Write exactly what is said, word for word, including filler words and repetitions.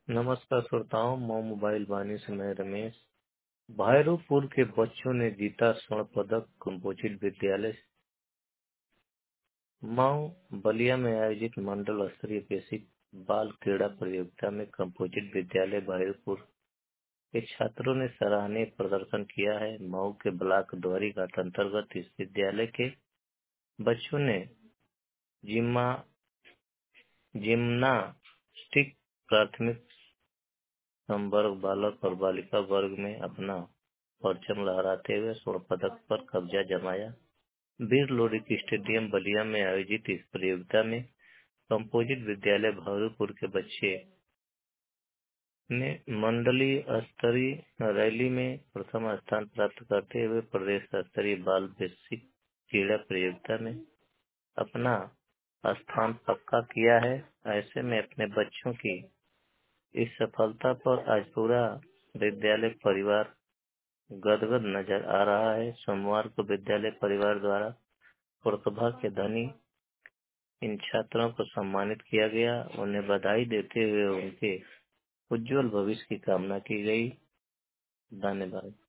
नमस्कार श्रोताओं, मैं मोबाइल वाणी से मैं रमेश। भैरवपुर के बच्चों ने जीता स्वर्ण पदक। कंपोजिट विद्यालय मऊ बलिया में आयोजित मंडल स्तरीय बेसिक बाल क्रीड़ा प्रतियोगिता में कंपोजिट विद्यालय भैरवपुर के छात्रों ने सराहनीय प्रदर्शन किया है। मऊ के ब्लॉक द्वारी घाट अंतर्गत इस विद्यालय के बच्चों ने जिम्मा जिम्नास्टिक प्राथमिक संवर्ग बालक और बालिका वर्ग में अपना परचम लहराते हुए स्वर्ण पदक पर कब्जा जमाया। वीर लोरिक स्टेडियम बलिया में आयोजित इस प्रतियोगिता में कंपोजिट विद्यालय भैरवपुर के बच्चे ने मंडलीय स्तरीय रैली में प्रथम स्थान प्राप्त करते हुए प्रदेश स्तरीय बाल बेसिक क्रीड़ा प्रतियोगिता में अपना स्थान पक्का किया है। ऐसे में अपने बच्चों की इस सफलता पर आज पूरा विद्यालय परिवार गदगद नजर आ रहा है। सोमवार को विद्यालय परिवार द्वारा प्रतिभा के धनी इन छात्रों को सम्मानित किया गया। उन्हें बधाई देते हुए उनके उज्जवल भविष्य की कामना की गई। धन्यवाद।